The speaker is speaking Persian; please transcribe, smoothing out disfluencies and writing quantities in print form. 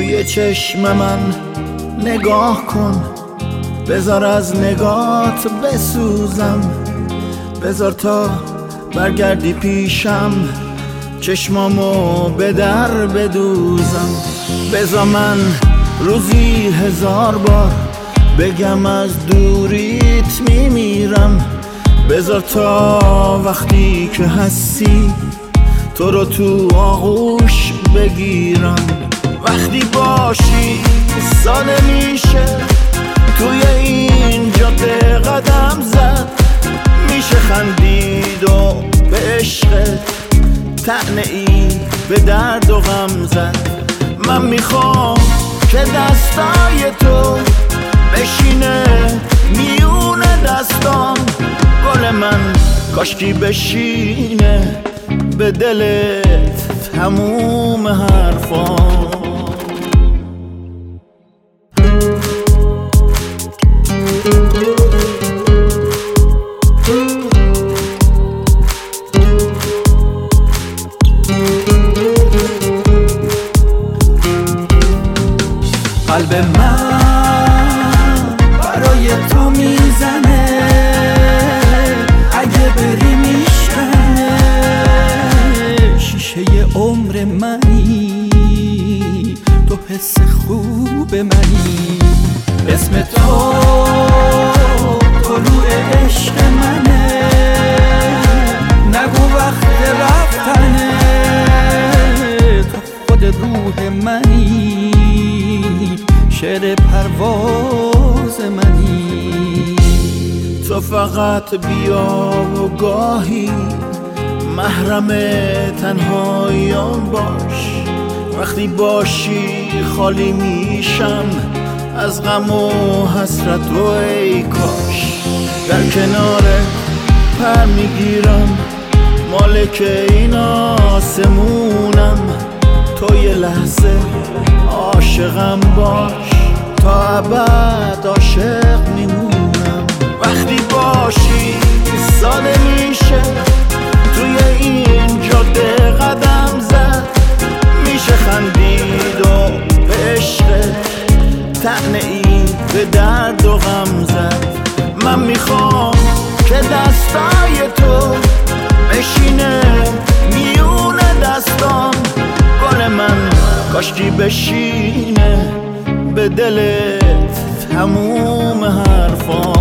توی چشم من نگاه کن، بذار از نگات بسوزم، بذار تا برگردی پیشم چشمامو به در بدوزم. بذار من روزی 1000 بار بگم از دوریت میمیرم، بذار تا وقتی که هستی تو رو تو آغوش بگیرم. وقتی باشی ساده میشه توی این جاده قدم زد، میشه خندید و به عشقت طعنه ای به درد و غم زد. من میخوام که دستای تو بشینه میون دستان، گل من کاشکی بشینه به دلت تموم حرفان. قلب من برای تو میزنه، اگه بری میشکنه. شیشه عمر منی، تو حس خوب منی، اسم تو طلوع عشق منه. نگو وقت رفتنه، تو خود روح منی، شعر پرواز منی. تو فقط بیا و گاهی محرم تنهاییام باش، وقتی باشی خالی میشم از غم و حسرت و ای کاش. در کنارت پر میگیرم مالک این آسمونم، تو یه لحظه عاشقم باش تا ابد عاشق میمونم. وقتی باشی ساده میشه توی این جاده قدم زد، میشه خندید و به عشقت طعنه ای به درد و غم زد. من میخوام که دستای تو بشینه میون دستان، گل من کاشکی بشینه به دلت تموم حرفان.